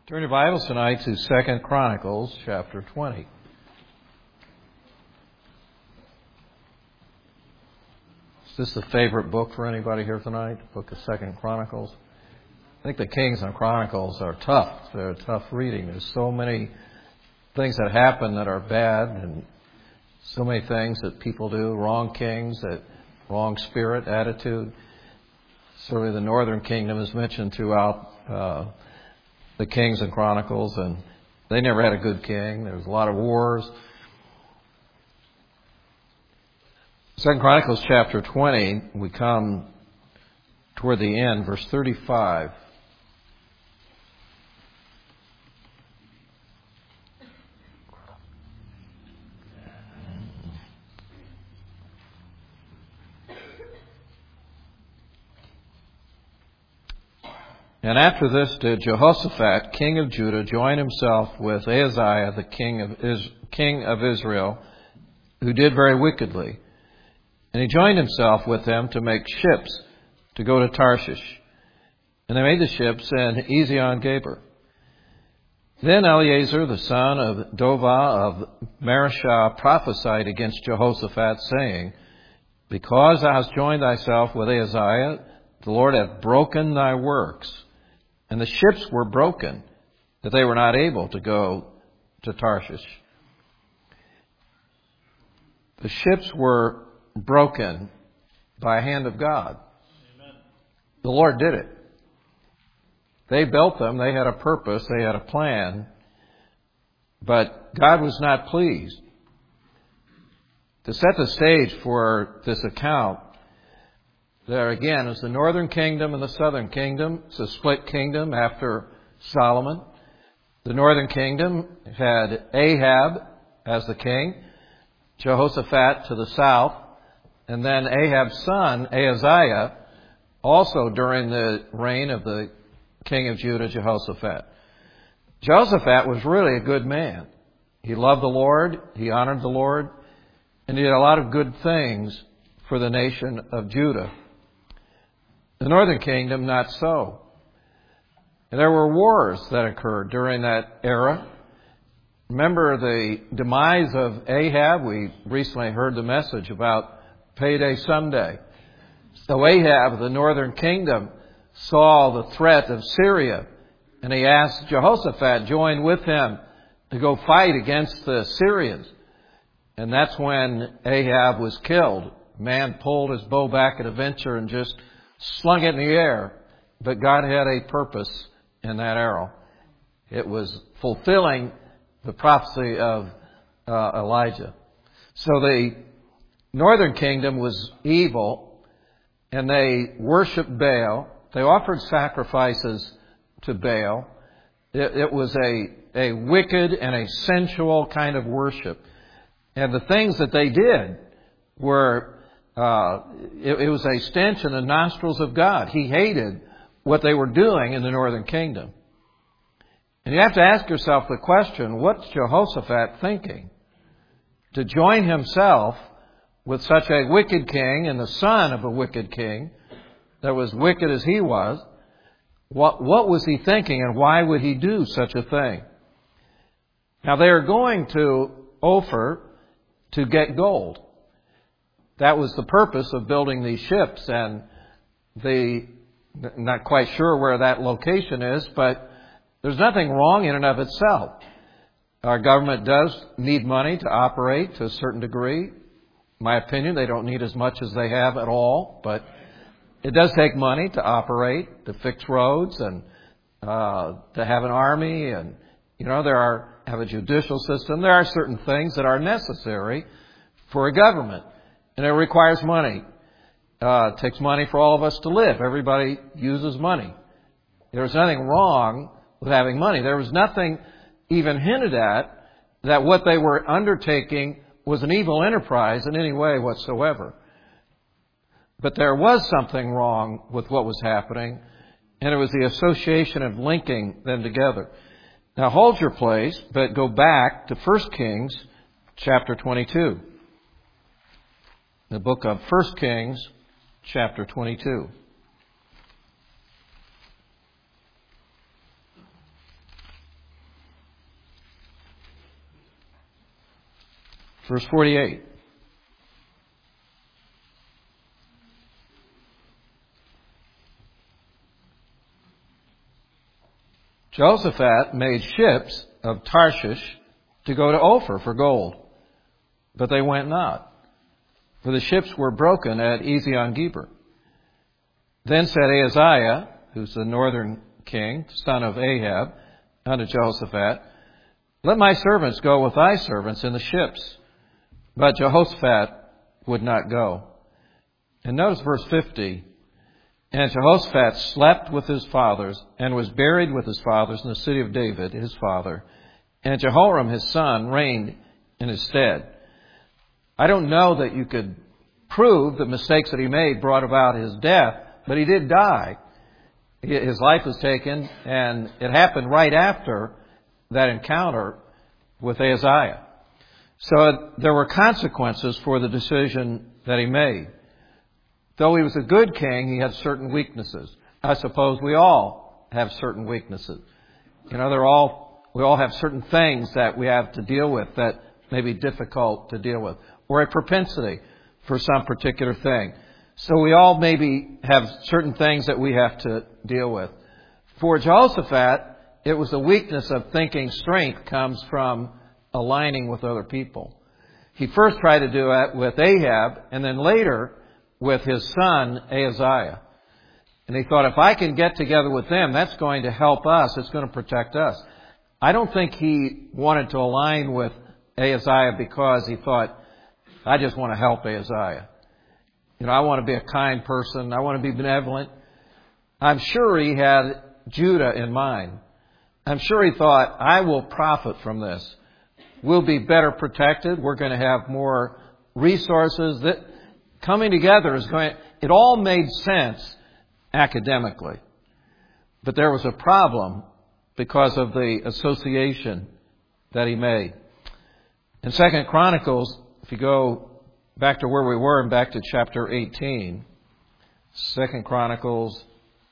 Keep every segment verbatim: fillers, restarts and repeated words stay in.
Turn your Bibles tonight to Second Chronicles chapter twenty. Is this the favorite book for anybody here tonight? The book of Second Chronicles? I think the Kings and Chronicles are tough. They're tough reading. There's so many things that happen that are bad, and so many things that people do, wrong kings, that wrong spirit, attitude. Certainly the Northern Kingdom is mentioned throughout uh, the Kings and Chronicles, and they never had a good king. There was a lot of wars. Second Chronicles chapter twenty, we come toward the end, verse thirty-five. And after this did Jehoshaphat, king of Judah, join himself with Ahaziah, the king of, Is- king of Israel, who did very wickedly. And he joined himself with them to make ships to go to Tarshish. And they made the ships in Ezion-Geber. Then Eleazar, the son of Dovah of Mareshah, prophesied against Jehoshaphat, saying, Because thou hast joined thyself with Ahaziah, the Lord hath broken thy works. And the ships were broken, that they were not able to go to Tarshish. The ships were broken by a hand of God. Amen. The Lord did it. They built them. They had a purpose. They had a plan. But God was not pleased. To set the stage for this account, there again is the northern kingdom and the southern kingdom. It's a split kingdom after Solomon. The northern kingdom had Ahab as the king, Jehoshaphat to the south, and then Ahab's son, Ahaziah, also during the reign of the king of Judah, Jehoshaphat. Jehoshaphat was really a good man. He loved the Lord, he honored the Lord, and he did a lot of good things for the nation of Judah. The northern kingdom, not so. And there were wars that occurred during that era. Remember the demise of Ahab? We recently heard the message about payday someday. So Ahab, the northern kingdom, saw the threat of Syria, and he asked Jehoshaphat join with him to go fight against the Syrians. And that's when Ahab was killed. Man pulled his bow back at a venture and just slung it in the air. But God had a purpose in that arrow. It was fulfilling the prophecy of uh, Elijah. So the northern kingdom was evil, and they worshiped Baal. They offered sacrifices to Baal. It, it was a, a wicked and a sensual kind of worship. And the things that they did were Uh, it, it was a stench in the nostrils of God. He hated what they were doing in the northern kingdom. And you have to ask yourself the question, what's Jehoshaphat thinking? To join himself with such a wicked king and the son of a wicked king that was wicked as he was, what, what was he thinking, and why would he do such a thing? Now they are going to Ophir to get gold. That was the purpose of building these ships, and the not quite sure where that location is, but there's nothing wrong in and of itself. Our government does need money to operate to a certain degree. In my opinion, they don't need as much as they have at all, but it does take money to operate, to fix roads, and uh, to have an army, and you know there are have a judicial system. There are certain things that are necessary for a government. And it requires money. Uh, it takes money for all of us to live. Everybody uses money. There's nothing wrong with having money. There was nothing even hinted at that what they were undertaking was an evil enterprise in any way whatsoever. But there was something wrong with what was happening, and it was the association of linking them together. Now hold your place, but go back to First Kings chapter twenty-two. The book of First Kings, chapter twenty-two. Verse forty-eight. Jehoshaphat made ships of Tarshish to go to Ophir for gold, but they went not, for the ships were broken at Ezion-Geber. Then said Ahaziah, who's the northern king, son of Ahab, unto Jehoshaphat, let my servants go with thy servants in the ships. But Jehoshaphat would not go. And notice verse fifty. And Jehoshaphat slept with his fathers, and was buried with his fathers in the city of David, his father. And Jehoram, his son, reigned in his stead. I don't know that you could prove the mistakes that he made brought about his death, but he did die. His life was taken, and it happened right after that encounter with Ahaziah. So there were consequences for the decision that he made. Though he was a good king, he had certain weaknesses. I suppose we all have certain weaknesses. You know, they're all, we all have certain things that we have to deal with that may be difficult to deal with, or a propensity for some particular thing. So we all maybe have certain things that we have to deal with. For Jehoshaphat, it was the weakness of thinking strength comes from aligning with other people. He first tried to do it with Ahab, and then later with his son Ahaziah. And he thought, if I can get together with them, that's going to help us. It's going to protect us. I don't think he wanted to align with Ahaziah because he thought, I just want to help Ahaziah. You know, I want to be a kind person. I want to be benevolent. I'm sure he had Judah in mind. I'm sure he thought, I will profit from this. We'll be better protected. We're going to have more resources. That coming together is going, it all made sense academically. But there was a problem because of the association that he made. In Second Chronicles, if you go back to where we were and back to chapter eighteen, Second Chronicles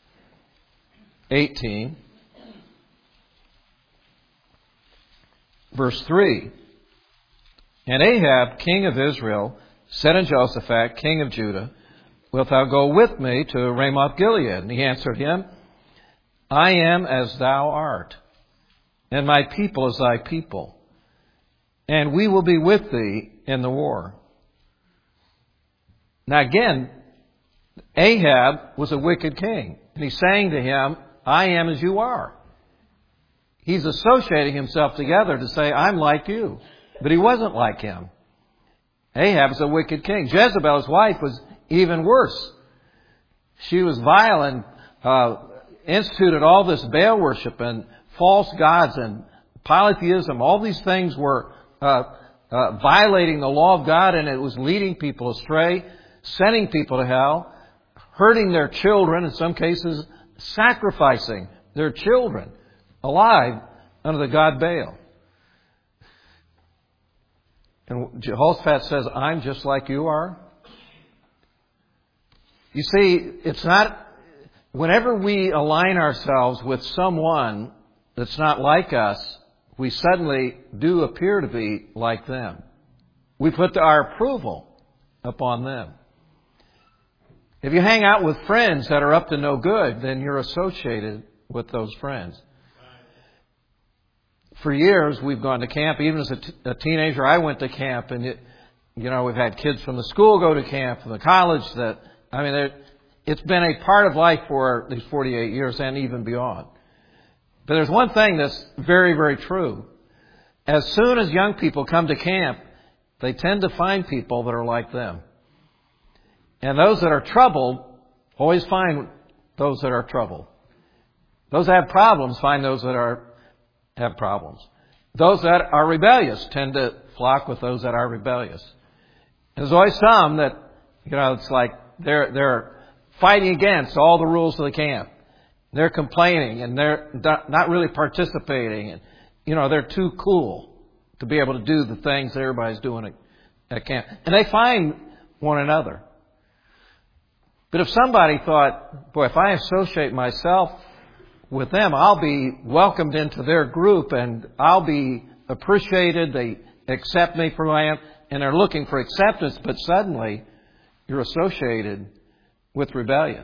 eighteen, verse three. And Ahab, king of Israel, said unto Jehoshaphat, king of Judah, wilt thou go with me to Ramoth Gilead? And he answered him, I am as thou art, and my people as thy people, and we will be with thee in the war. Now again, Ahab was a wicked king, and he's saying to him, I am as you are. He's associating himself together to say, I'm like you. But he wasn't like him. Ahab is a wicked king. Jezebel, his wife, was even worse. She was vile and uh, instituted all this Baal worship and false gods and polytheism. All these things were uh, uh, violating the law of God, and it was leading people astray, sending people to hell, hurting their children, in some cases sacrificing their children alive under the god Baal. And Jehoshaphat says, I'm just like you are. You see, it's not, whenever we align ourselves with someone that's not like us, we suddenly do appear to be like them. We put our approval upon them. If you hang out with friends that are up to no good, then you're associated with those friends. For years, we've gone to camp. Even as a, t- a teenager, I went to camp, and it, you know, we've had kids from the school go to camp, from the college. That I mean, it's been a part of life for these forty-eight years and even beyond. But there's one thing that's very, very true. As soon as young people come to camp, they tend to find people that are like them. And those that are troubled always find those that are troubled. Those that have problems find those that are have problems. Those that are rebellious tend to flock with those that are rebellious. There's always some that, you know, it's like they're they're fighting against all the rules of the camp. They're complaining and they're not really participating. And, you know, they're too cool to be able to do the things that everybody's doing at, at camp. And they find one another. But if somebody thought, boy, if I associate myself with them, I'll be welcomed into their group and I'll be appreciated. They accept me for who I am. and they're looking for acceptance, but suddenly you're associated with rebellion.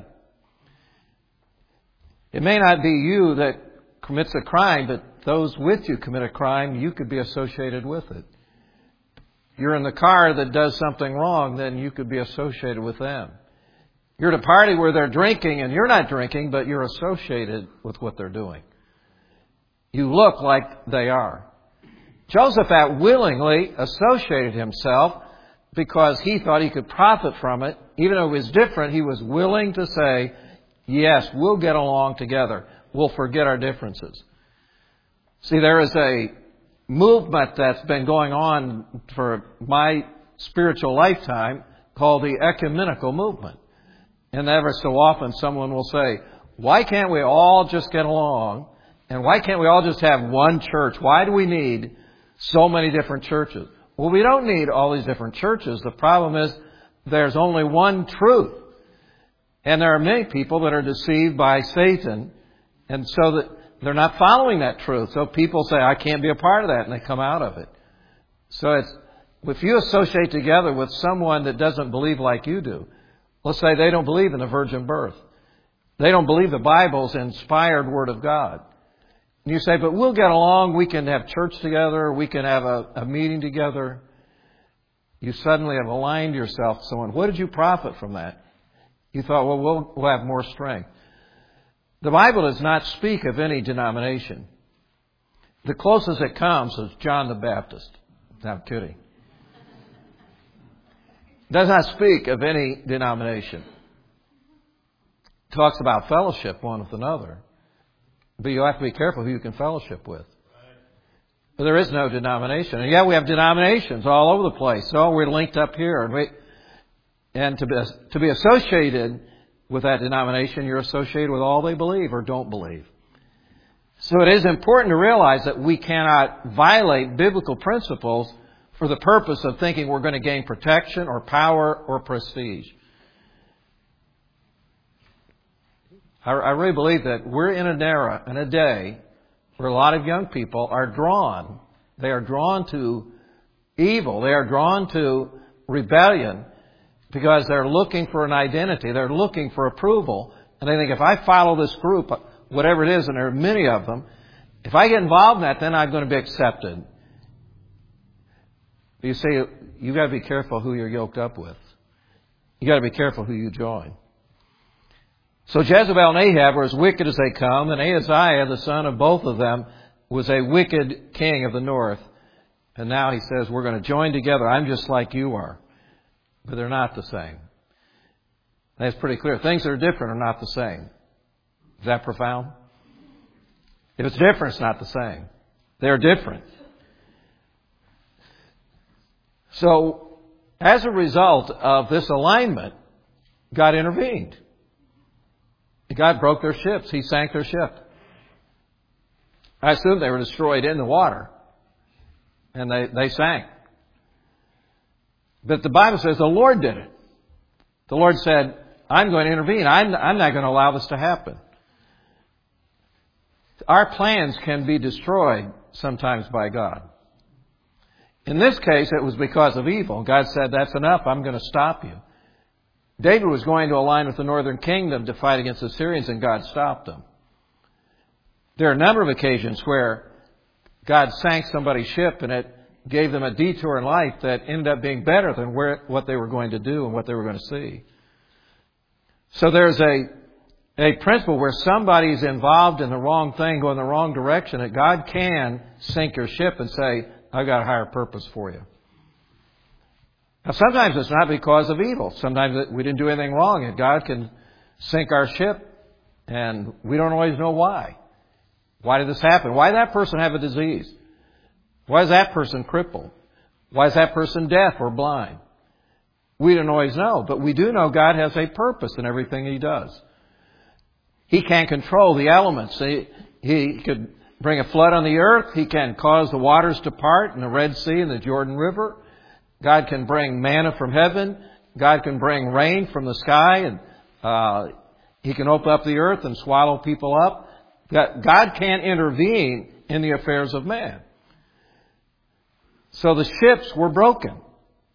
It may not be you that commits a crime, but those with you commit a crime, you could be associated with it. You're in the car that does something wrong, then you could be associated with them. You're at a party where they're drinking and you're not drinking, but you're associated with what they're doing. You look like they are. Jehoshaphat willingly associated himself because he thought he could profit from it. Even though it was different, he was willing to say, yes, we'll get along together. We'll forget our differences. See, there is a movement that's been going on for my spiritual lifetime called the ecumenical movement. And ever so often someone will say, why can't we all just get along? And why can't we all just have one church? Why do we need so many different churches? Well, we don't need all these different churches. The problem is there's only one truth. And there are many people that are deceived by Satan. And so that they're not following that truth. So people say, I can't be a part of that. And they come out of it. So it's, if you associate together with someone that doesn't believe like you do, let's say they don't believe in the virgin birth. They don't believe the Bible's inspired Word of God. And you say, but we'll get along. We can have church together. We can have a, a meeting together. You suddenly have aligned yourself to someone. What did you profit from that? You thought, well, we'll, we'll have more strength. The Bible does not speak of any denomination. The closest it comes is John the Baptist. No, I'm kidding. It does not speak of any denomination. It talks about fellowship one with another. But you have to be careful who you can fellowship with. But there is no denomination. And yeah, we have denominations all over the place. So we're linked up here. And, we, and to, be, to be associated with that denomination, you're associated with all they believe or don't believe. So it is important to realize that we cannot violate biblical principles for the purpose of thinking we're going to gain protection or power or prestige. I, I really believe that we're in an era, in a day, where a lot of young people are drawn. They are drawn to evil. They are drawn to rebellion because they're looking for an identity. They're looking for approval. And they think, if I follow this group, whatever it is, and there are many of them, if I get involved in that, then I'm going to be accepted. You see, you've got to be careful who you're yoked up with. You've got to be careful who you join. So Jezebel and Ahab were as wicked as they come, and Ahaziah, the son of both of them, was a wicked king of the north. And now he says, we're going to join together. I'm just like you are. But they're not the same. That's pretty clear. Things that are different are not the same. Is that profound? If it's different, it's not the same. They're different. So, as a result of this alignment, God intervened. God broke their ships. He sank their ship. I assume they were destroyed in the water. And they, they sank. But the Bible says the Lord did it. The Lord said, I'm going to intervene. I'm, I'm not going to allow this to happen. Our plans can be destroyed sometimes by God. In this case, it was because of evil. God said, that's enough. I'm going to stop you. David was going to align with the northern kingdom to fight against the Syrians, and God stopped them. There are a number of occasions where God sank somebody's ship, and it gave them a detour in life that ended up being better than where, what they were going to do and what they were going to see. So there's a, a principle where somebody's involved in the wrong thing, going the wrong direction, that God can sink your ship and say, I've got a higher purpose for you. Now, sometimes it's not because of evil. Sometimes we didn't do anything wrong, and God can sink our ship, and we don't always know why. Why did this happen? Why did that person have a disease? Why is that person crippled? Why is that person deaf or blind? We don't always know, but we do know God has a purpose in everything He does. He can control the elements. He, he could bring a flood on the earth. He can cause the waters to part in the Red Sea and the Jordan River. God can bring manna from heaven. God can bring rain from the sky. And uh, He can open up the earth and swallow people up. God, God can intervene in the affairs of man. So the ships were broken.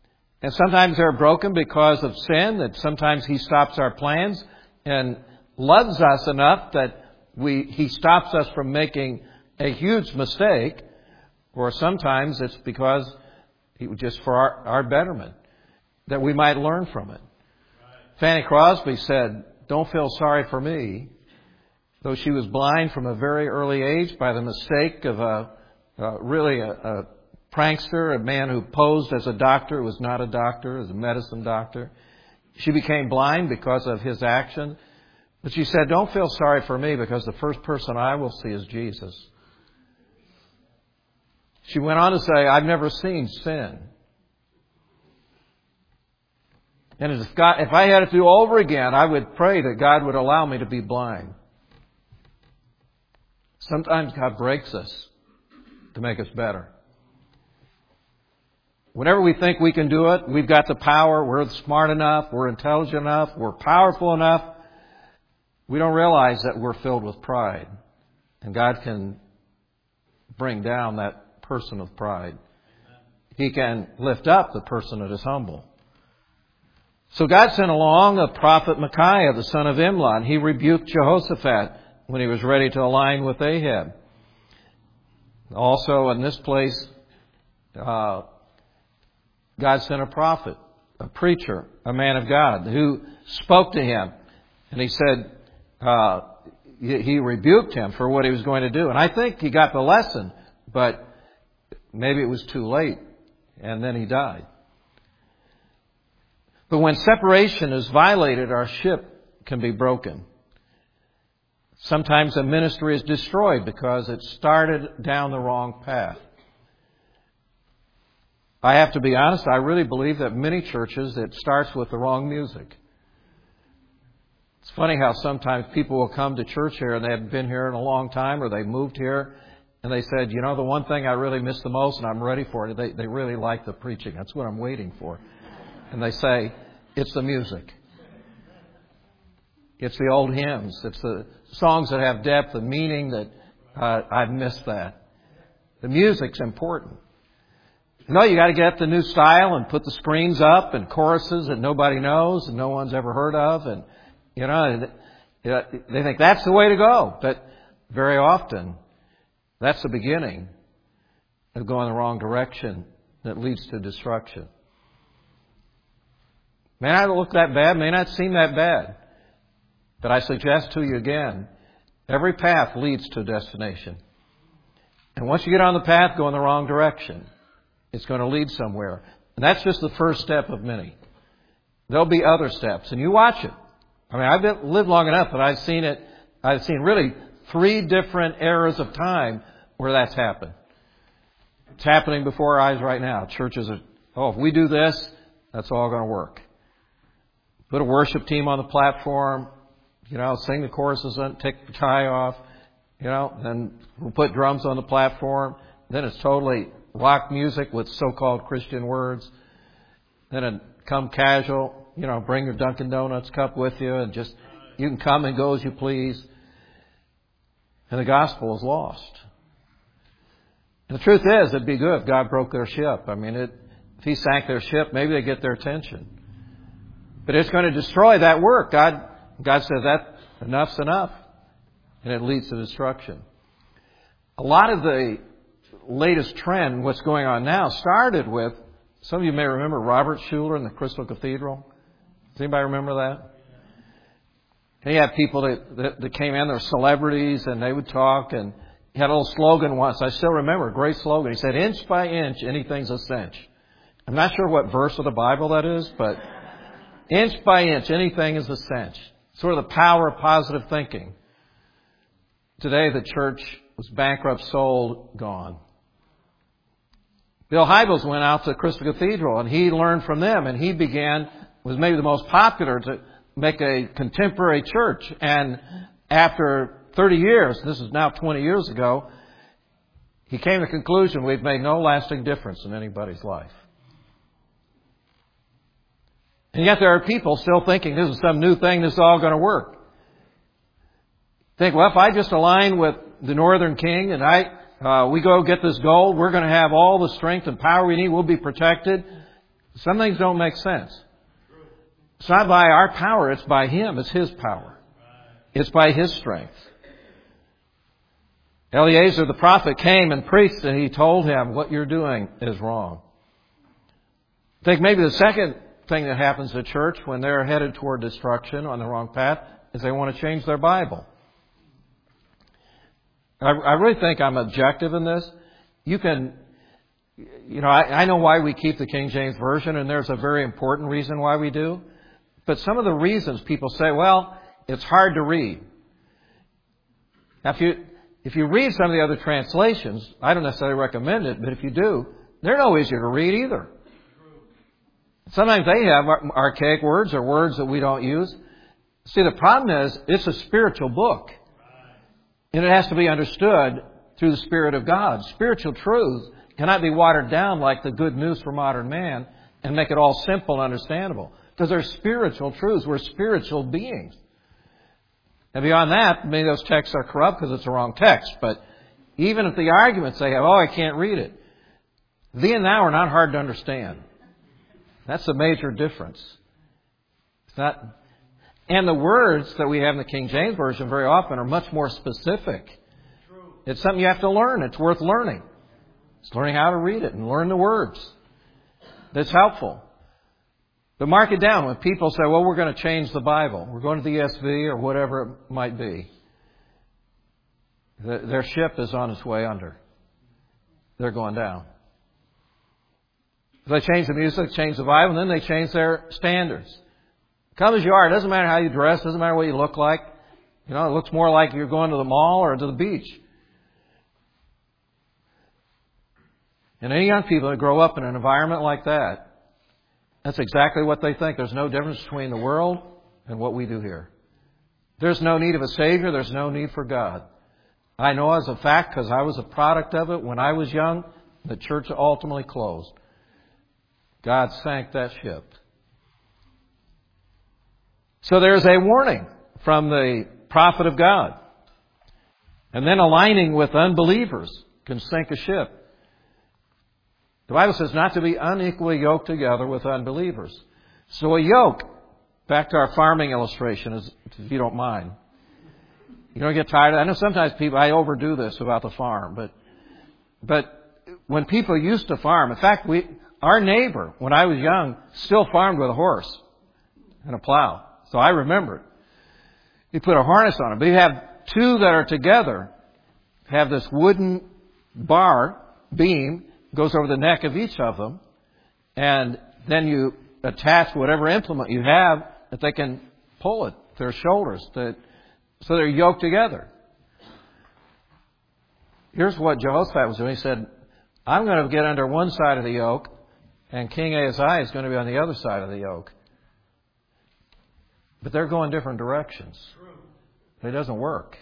And sometimes they're broken because of sin, that sometimes He stops our plans and loves us enough that we He stops us from making a huge mistake. Or sometimes it's because He just for our, our betterment, that we might learn from it. Right. Fanny Crosby said, "Don't feel sorry for me." Though she was blind from a very early age by the mistake of a, uh, really a, a prankster, a man who posed as a doctor, who was not a doctor, as a medicine doctor. She became blind because of his action. But she said, "Don't feel sorry for me, because the first person I will see is Jesus." She went on to say, "I've never seen sin. And if, God, if I had it to do over again, I would pray that God would allow me to be blind." Sometimes God breaks us to make us better. Whenever we think we can do it, we've got the power, we're smart enough, we're intelligent enough, we're powerful enough, we don't realize that we're filled with pride. And God can bring down that person of pride. He can lift up the person that is humble. So God sent along a prophet Micaiah, the son of Imlah, and he rebuked Jehoshaphat when he was ready to align with Ahab. Also in this place, uh, God sent a prophet, a preacher, a man of God, who spoke to him. And he said, uh, he rebuked him for what he was going to do. And I think he got the lesson, but maybe it was too late. And then he died. But when separation is violated, our ship can be broken. Sometimes a ministry is destroyed because it started down the wrong path. I have to be honest, I really believe that many churches, it starts with the wrong music. It's funny how sometimes people will come to church here and they haven't been here in a long time, or they moved here and they said, "You know, the one thing I really miss the most and I'm ready for it," they, they really like the preaching. That's what I'm waiting for. And they say, "It's the music. It's the old hymns. It's the songs that have depth and meaning that uh, I've missed that." The music's important. No, you got to get the new style and put the screens up and choruses that nobody knows and no one's ever heard of, and you know they think that's the way to go. But very often, that's the beginning of going the wrong direction that leads to destruction. May not look that bad, may not seem that bad. But I suggest to you again, every path leads to a destination. And once you get on the path, go in the wrong direction. It's going to lead somewhere. And that's just the first step of many. There'll be other steps. And you watch it. I mean, I've been, lived long enough that I've seen it. I've seen really three different eras of time where that's happened. It's happening before our eyes right now. Churches are, oh, if we do this, that's all going to work. Put a worship team on the platform. You know, sing the choruses and take the tie off. You know, then we'll put drums on the platform. Then it's totally rock music with so-called Christian words. Then it come casual. You know, bring your Dunkin' Donuts cup with you and just, you can come and go as you please. And the gospel is lost. And the truth is, it'd be good if God broke their ship. I mean, it, if He sank their ship, maybe they get their attention. But it's going to destroy that work. God, God says that enough's enough. And it leads to destruction. A lot of the latest trend, what's going on now, started with, some of you may remember Robert Schuller in the Crystal Cathedral. Does anybody remember that? And he had people that, that, that came in, they were celebrities, and they would talk, and he had a little slogan once. I still remember, a great slogan. He said, "Inch by inch, anything's a cinch." I'm not sure what verse of the Bible that is, but inch by inch, anything is a cinch. Sort of the power of positive thinking. Today, the church was bankrupt, sold, gone. Bill Hybels went out to Crystal Cathedral, and he learned from them, and he began, was maybe the most popular to make a contemporary church. And after thirty years, this is now twenty years ago, he came to the conclusion we've made no lasting difference in anybody's life. And yet there are people still thinking this is some new thing, this is all going to work. Think, well, if I just align with the Northern King and I uh, we go get this gold, we're going to have all the strength and power we need, we'll be protected. Some things don't make sense. It's not by our power, it's by Him. It's His power. It's by His strength. Eliezer the prophet came and preached, and he told him, what you're doing is wrong. I think maybe the second thing that happens at church when they're headed toward destruction on the wrong path is they want to change their Bible. I, I really think I'm objective in this. You can, you know, I, I know why we keep the King James Version, and there's a very important reason why we do. But some of the reasons people say, well, it's hard to read. Now, if you, if you read some of the other translations, I don't necessarily recommend it, but if you do, they're no easier to read either. Sometimes they have archaic words or words that we don't use. See, the problem is it's a spiritual book. And it has to be understood through the Spirit of God. Spiritual truths cannot be watered down like the good news for modern man and make it all simple and understandable. Because they're spiritual truths. We're spiritual beings. And beyond that, maybe those texts are corrupt because it's the wrong text. But even if the arguments they have, oh, I can't read it. Thee and thou are not hard to understand. That's the major difference. It's not, and the words that we have in the King James Version very often are much more specific. It's something you have to learn. It's worth learning. It's learning how to read it and learn the words. That's helpful. But mark it down. When people say, well, we're going to change the Bible. We're going to the E S V or whatever it might be. Their ship is on its way under. They're going down. They change the music, change the Bible, and then they change their standards. Come as you are. It doesn't matter how you dress. It doesn't matter what you look like. You know, it looks more like you're going to the mall or to the beach. And any young people that grow up in an environment like that, that's exactly what they think. There's no difference between the world and what we do here. There's no need of a Savior. There's no need for God. I know as a fact because I was a product of it when I was young. The church ultimately closed. God sank that ship. So there's a warning from the prophet of God. And then aligning with unbelievers can sink a ship. The Bible says not to be unequally yoked together with unbelievers. So a yoke, back to our farming illustration, if you don't mind. You don't get tired of it. I know sometimes people, I overdo this about the farm, but, but when people used to farm, in fact, we, our neighbor, when I was young, still farmed with a horse and a plow. So I remember it. You put a harness on it. But you have two that are together, have this wooden bar, beam, goes over the neck of each of them. And then you attach whatever implement you have that they can pull it to their shoulders. To, so they're yoked together. Here's what Jehoshaphat was doing. He said, I'm going to get under one side of the yoke, and King Ahaziah is going to be on the other side of the yoke. But they're going different directions. It doesn't work.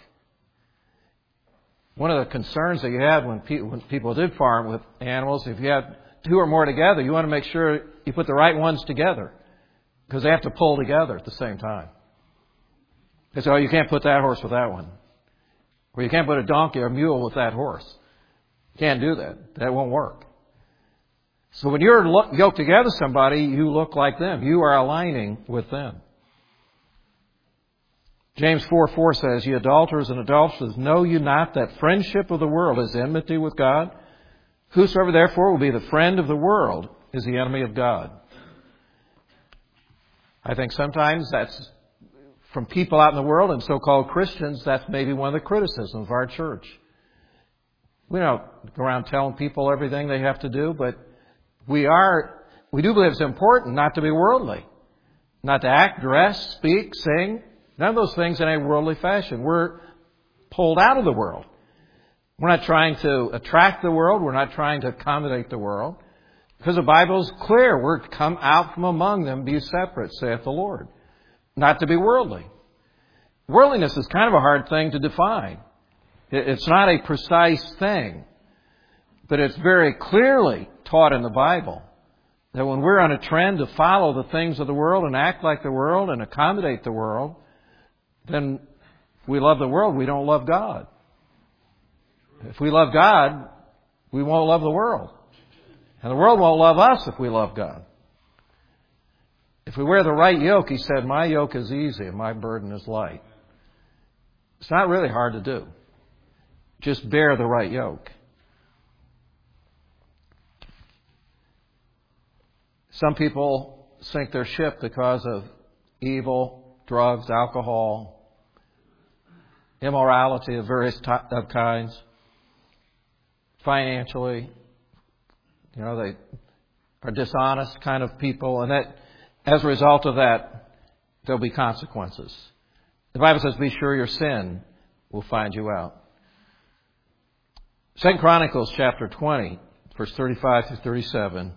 One of the concerns that you had when, pe- when people did farm with animals, if you have two or more together, you want to make sure you put the right ones together. Because they have to pull together at the same time. They say, oh, you can't put that horse with that one. Or you can't put a donkey or a mule with that horse. You can't do that. That won't work. So when you're lo- yoked together with somebody, you look like them. You are aligning with them. James four four says, ye adulterers and adulteresses, know you not that friendship of the world is enmity with God? Whosoever therefore will be the friend of the world is the enemy of God. I think sometimes that's from people out in the world and so-called Christians, that's maybe one of the criticisms of our church. We don't go around telling people everything they have to do, but we are, we do believe it's important not to be worldly. Not to act, dress, speak, sing. None of those things in a worldly fashion. We're pulled out of the world. We're not trying to attract the world. We're not trying to accommodate the world. Because the Bible is clear. We're to come out from among them, be separate, saith the Lord. Not to be worldly. Worldliness is kind of a hard thing to define. It's not a precise thing. But it's very clearly taught in the Bible that when we're on a trend to follow the things of the world and act like the world and accommodate the world, then if we love the world, we don't love God. If we love God, we won't love the world. And the world won't love us if we love God. If we wear the right yoke, he said, my yoke is easy and my burden is light. It's not really hard to do. Just bear the right yoke. Some people sink their ship because of evil, drugs, alcohol, immorality of various t- of kinds, financially. You know, they are dishonest kind of people, and that, as a result of that, there'll be consequences. The Bible says, be sure your sin will find you out. Second Chronicles chapter twenty, verse thirty-five through thirty-seven,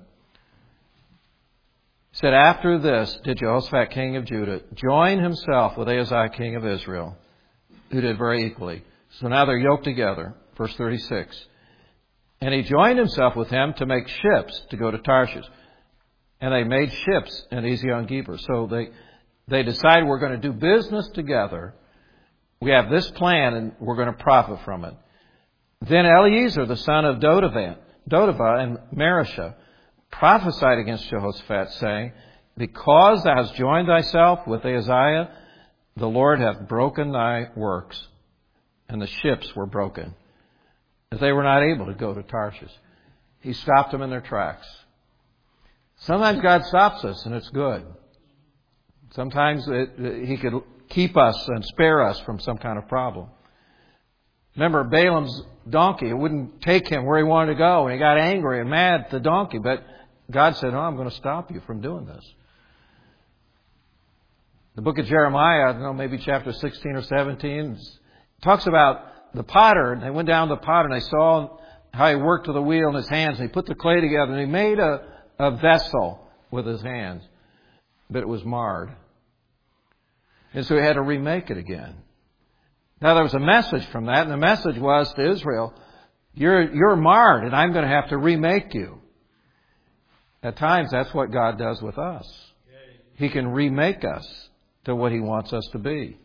said, after this did Jehoshaphat king of Judah join himself with Ahaziah king of Israel, who did very equally. So now they're yoked together. Verse thirty-six. And he joined himself with him to make ships to go to Tarshish. And they made ships in Ezion Geber. So they, they decided we're going to do business together. We have this plan and we're going to profit from it. Then Eliezer, the son of Dodavah, Dodavah and Marishah, prophesied against Jehoshaphat, saying, because thou hast joined thyself with Ahaziah, the Lord hath broken thy works. And the ships were broken, that they were not able to go to Tarshish. He stopped them in their tracks. Sometimes God stops us, and it's good. Sometimes it, He could keep us and spare us from some kind of problem. Remember Balaam's donkey. It wouldn't take him where he wanted to go, and he got angry and mad at the donkey. But God said, no, I'm going to stop you from doing this. The book of Jeremiah, I don't know, maybe chapter sixteen or seventeen, talks about the potter. And they went down to the potter, and they saw how he worked with the wheel in his hands. And he put the clay together, and he made a, a vessel with his hands. But it was marred. And so he had to remake it again. Now, there was a message from that, and the message was to Israel, you're, you're marred, and I'm going to have to remake you. At times, that's what God does with us. He can remake us to what He wants us to be.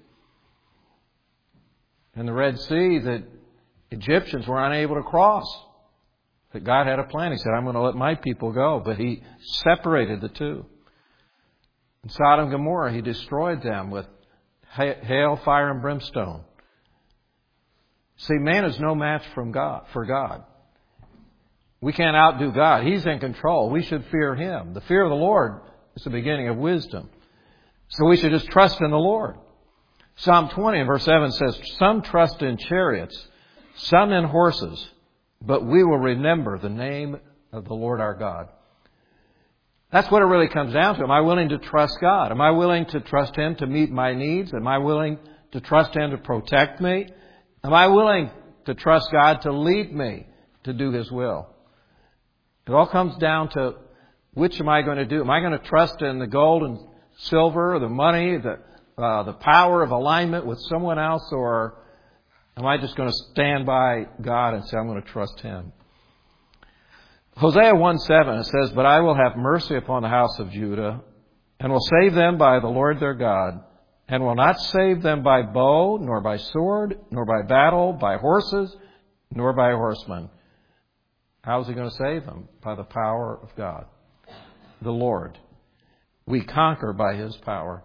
In the Red Sea, the Egyptians were unable to cross. But God had a plan. He said, I'm going to let my people go. But He separated the two. In Sodom and Gomorrah, He destroyed them with hail, fire, and brimstone. See, man is no match from God for God. We can't outdo God. He's in control. We should fear Him. The fear of the Lord is the beginning of wisdom. So we should just trust in the Lord. Psalm twenty and verse seven says, some trust in chariots, some in horses, but we will remember the name of the Lord our God. That's what it really comes down to. Am I willing to trust God? Am I willing to trust Him to meet my needs? Am I willing to trust Him to protect me? Am I willing to trust God to lead me to do His will? It all comes down to which am I going to do? Am I going to trust in the gold and silver, the money, the uh, the power of alignment with someone else, or am I just going to stand by God and say I'm going to trust Him? Hosea one seven, it says, but I will have mercy upon the house of Judah, and will save them by the Lord their God, and will not save them by bow, nor by sword, nor by battle, by horses, nor by horsemen. How is He going to save them? By the power of God, the Lord. We conquer by His power.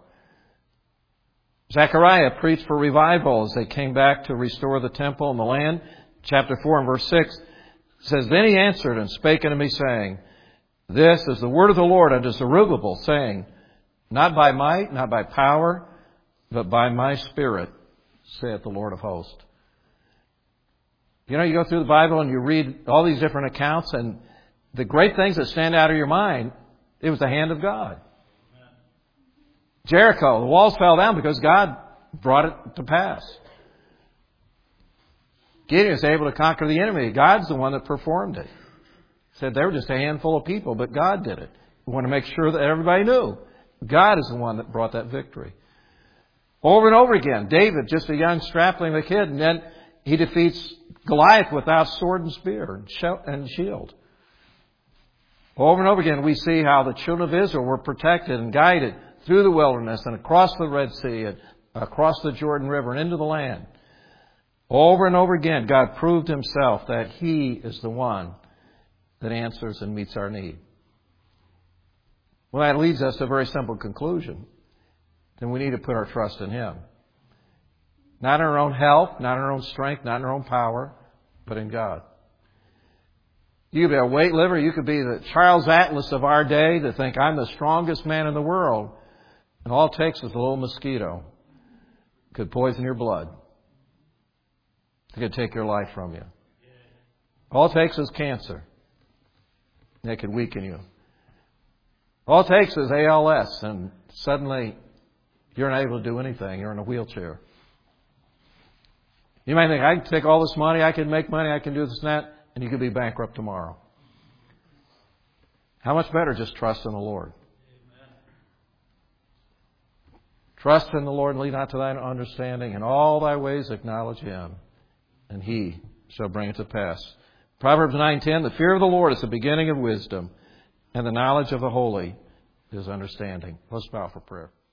Zechariah preached for revival as they came back to restore the temple and the land. Chapter four and verse six says, then he answered and spake unto me, saying, this is the word of the Lord unto Zerubbabel, saying, not by might, not by power, but by my Spirit, saith the Lord of hosts. You know, you go through the Bible and you read all these different accounts, and the great things that stand out of your mind, it was the hand of God. Jericho, the walls fell down because God brought it to pass. Gideon was able to conquer the enemy. God's the one that performed it. He said they were just a handful of people, but God did it. We want to make sure that everybody knew God is the one that brought that victory. Over and over again, David, just a young strapling, a kid, and then he defeats Goliath without sword and spear and shield. Over and over again, we see how the children of Israel were protected and guided through the wilderness and across the Red Sea and across the Jordan River and into the land. Over and over again, God proved Himself that He is the one that answers and meets our need. Well, that leads us to a very simple conclusion. Then we need to put our trust in Him. Not in our own health, not in our own strength, not in our own power, but in God. You could be a weight lifter. You could be the Charles Atlas of our day to think, I'm the strongest man in the world. And all it takes is a little mosquito. It could poison your blood. It could take your life from you. All it takes is cancer. And it could weaken you. All it takes is A L S, and suddenly you're not able to do anything. You're in a wheelchair. You might think, I can take all this money, I can make money, I can do this and that, and you could be bankrupt tomorrow. How much better just trust in the Lord? Amen. Trust in the Lord and lean not to thine understanding. In all thy ways acknowledge Him, and He shall bring it to pass. Proverbs nine ten, the fear of the Lord is the beginning of wisdom, and the knowledge of the holy is understanding. Let's bow for prayer.